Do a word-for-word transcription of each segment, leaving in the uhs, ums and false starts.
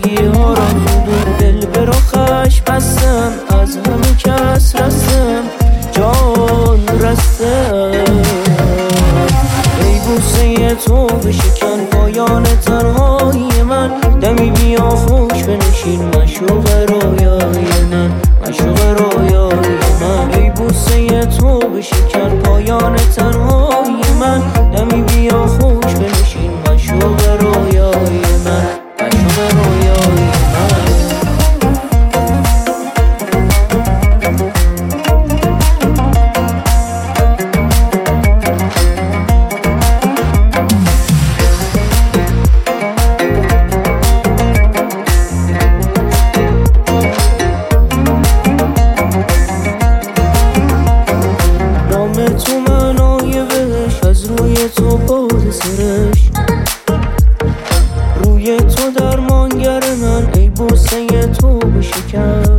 زندگی ها را خودم دل به رخش بستم، از همه کس رستم جان رستم. ای بوسه تو بشکن پایان تنهایی من، دمی بیا خوش بنشین مشوق رویای من، مشوق رویای من. ای بوسه تو بشکن پایان تنهایی من، دمی بیا خوش بنشین مشوق رویای من، مشوق رویای من. تو منای بهش از روی تو باد سرش، روی تو درمانگر من ای بوسه تو بشکن.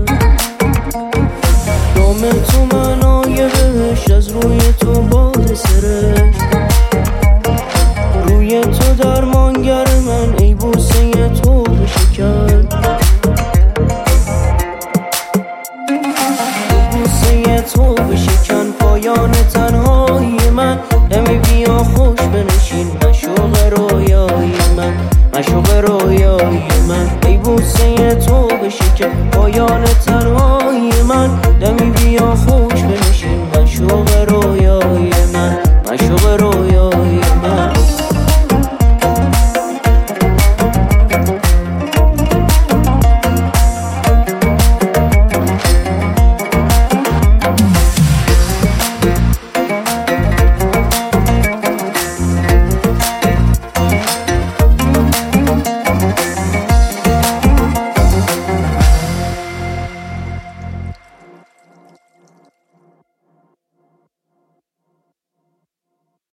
نام تو منای بهش از روی تو باد سرش، روی تو درمانگر من ای بوسه تو بشکن. بوسه تو بشکن پایان تنهایی من، دمی بیا خوش بنشین مشوق رویای من، مشوق رویای من. ای بوسه تو بشکن پایان تنهایی